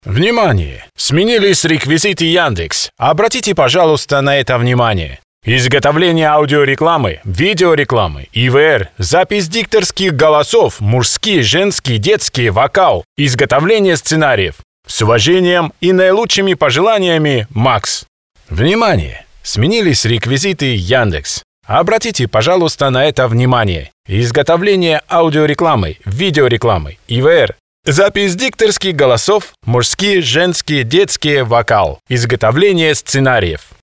Внимание! Сменились реквизиты Яндекс. Обратите, пожалуйста, на это внимание. Изготовление аудиорекламы, видеорекламы, ИВР, запись дикторских голосов, мужские, женские, детские, вокал, изготовление сценариев. С уважением и наилучшими пожеланиями, Макс. Внимание! Сменились реквизиты Яндекс. Обратите, пожалуйста, на это внимание. Изготовление аудиорекламы, видеорекламы, ИВР, запись дикторских голосов, мужские, женские, детские, вокал, изготовление сценариев.